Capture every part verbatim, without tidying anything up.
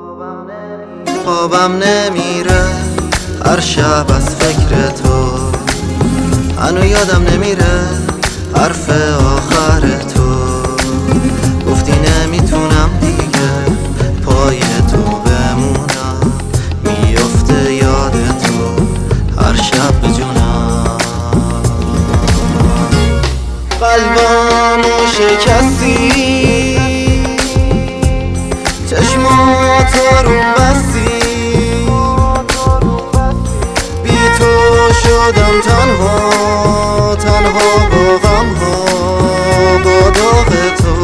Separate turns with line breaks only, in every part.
خوابم نمیره هر شب از فکر تو، هنو یادم نمیره حرف آخر تو. گفتی نمیتونم دیگه پای تو بمونم، میفته یاد تو هر شب به جونم. قلبمو شکستی، چشماتو رو بستی، بی تو شدم تنها تنها با غم ها با داغ تو.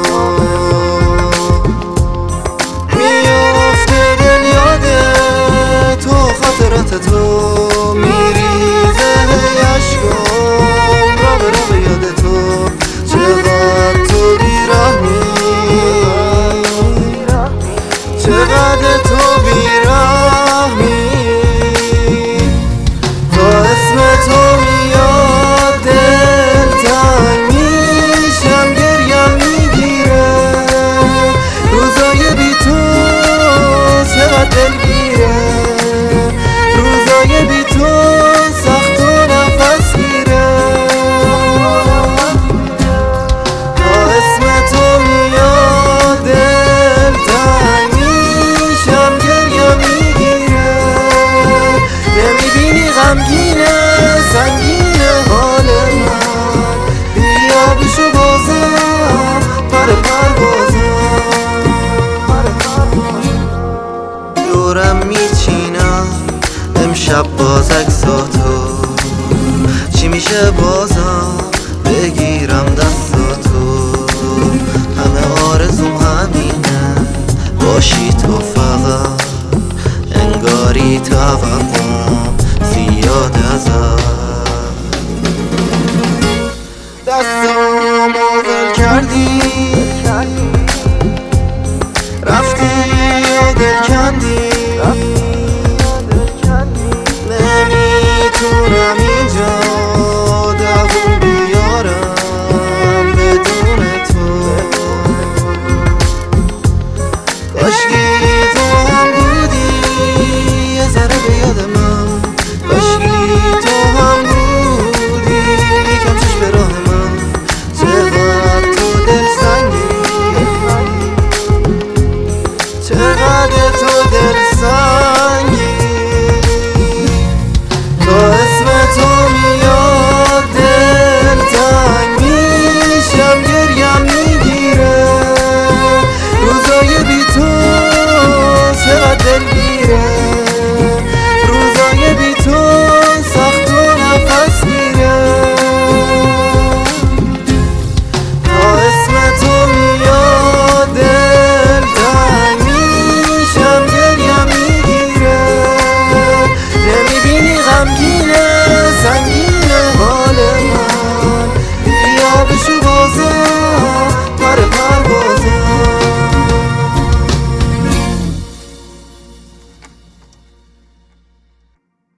میفته دل یاد تو، خاطرات تو میریزه عشقم را به را به یاد تو. چقدر تو بیرحمی، چقدر تو بیرحمی، تا اسم تو میاد دل تنگ میشم، گریم میگیره روزای بی تو. چقدر دلگیره روزای بی تو، سخت و نفس گیره. تا اسم تو میاد دل تنگ میشم، گریم میگیره. نمیبینی غمگینه سنگینه حال من، بیا بشو بازم پر پروازم. دورم میچینم امشب باز عکساتو، چی میشه بازم بگیرم دستاتو. همه آرزوم همینه باشی تو فقط، انگاری توقعم زیاد ازت. دستامو ول کردی رفتی و دل کندی، نمیتونم اینجا دووم بیارم بدون تو. کاشکی تو هم بودی یه ذره به یاد من، کاشکی تو هم بودی یکم چشم به راه من. چقدر تو دل سنگی، چقدر تو دل سنگی.